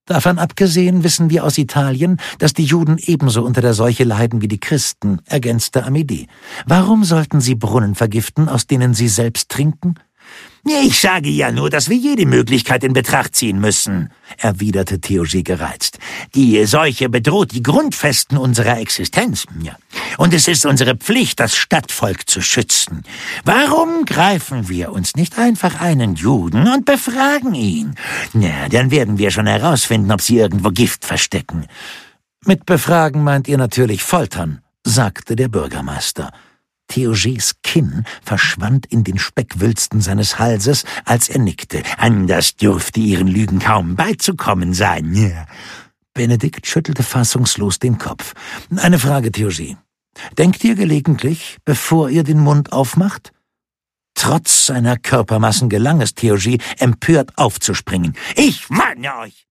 Davon abgesehen wissen wir aus Italien, dass die Juden ebenso unter der Seuche leiden wie die Christen, ergänzte Amédée. Warum sollten sie Brunnen vergiften, aus denen sie selbst trinken? Ich sage ja nur, dass wir jede Möglichkeit in Betracht ziehen müssen, erwiderte Theurgy gereizt. Die Seuche bedroht die Grundfesten unserer Existenz. Und es ist unsere Pflicht, das Stadtvolk zu schützen. Warum greifen wir uns nicht einfach einen Juden und befragen ihn? Dann werden wir schon herausfinden, ob sie irgendwo Gift verstecken. Mit befragen meint ihr natürlich foltern, sagte der Bürgermeister. Theurgys Kinn verschwand in den Speckwülsten seines Halses, als er nickte. Anders dürfte ihren Lügen kaum beizukommen sein. Benedikt schüttelte fassungslos den Kopf. Eine Frage, Theurgy. Denkt ihr gelegentlich, bevor ihr den Mund aufmacht? Trotz seiner Körpermassen gelang es Theurgy, empört aufzuspringen. Ich warne euch!